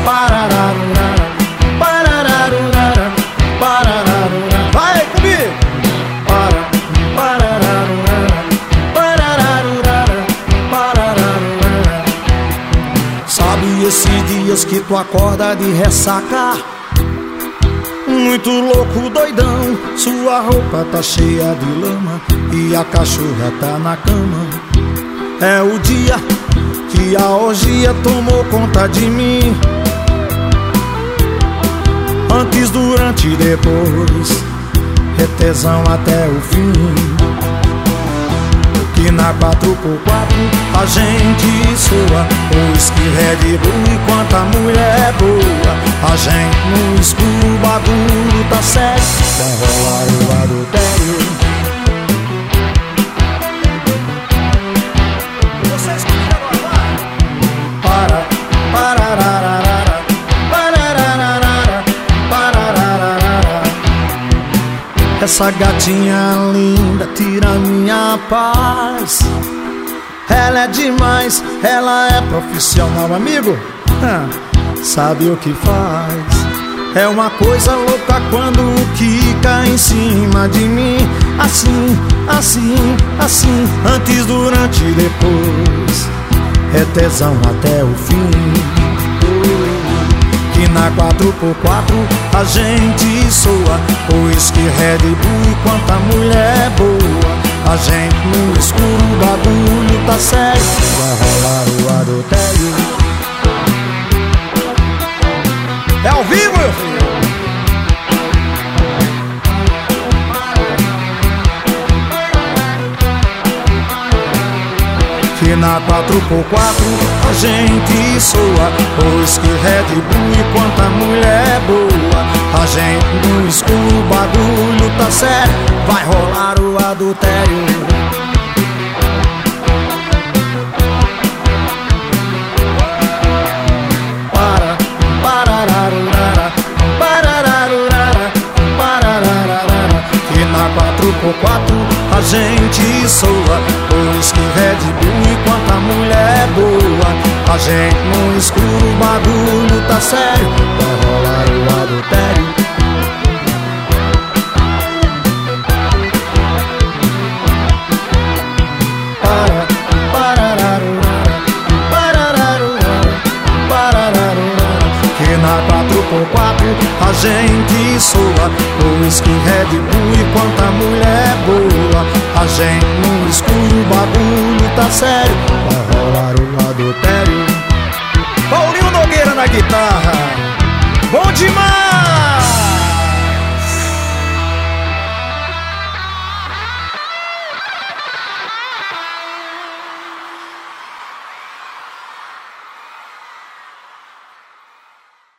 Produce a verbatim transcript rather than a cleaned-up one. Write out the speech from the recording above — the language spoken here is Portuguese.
parararurara, parararurara, parararurara. Vai comigo! Para, parararurara, parararurara, parararurara. Sabe esses dias que tu acorda de ressaca, muito louco, doidão, sua roupa tá cheia de lama e a cachorra tá na cama. É o dia que a orgia tomou conta de mim. Antes, durante e depois, retesão até o fim. Que na quatro por quatro a gente soa, uísque, Red Bull e quanta mulher boa. A gente no escuro, o bagulho tá sério, vai rolar o adultério. Vocês comigo agora, para, pararararara, pararararara, pararararara. Essa gatinha linda tira minha paz. Ela é demais, ela é profissional, amigo. Ah, sabe o que faz? É uma coisa louca quando quica em cima de mim. Assim, assim, assim, antes, durante e depois, é tesão até o fim. Que na quatro por quatro a gente soa, uísque, Red Bull e quanta mulher boa. A gente no escuro, o bagulho tá sério, vai rolar o adultério. É ao vivo, meu filho! Que na quatro por quatro a gente soa, uísque, Red Bull e quanta mulher boa. A gente no escuro, o bagulho tá sério, vai rolar o adultério. Para, parararurara, parararurara, pararararara. Que na quatro por quatro a gente soa, uísque, Red Bull e quanta mulher boa. A gente no escuro, o bagulho tá sério, vai rolar o adultério. Para, parararurara, parararurara, parararurara. Que na quatro por quatro a gente soa, uísque, Red Bull e quanta mulher boa. A gente no escuro, o bagulho tá sério, vai rolar o adultério. Paulinho Nogueira na guitarra, bom demais!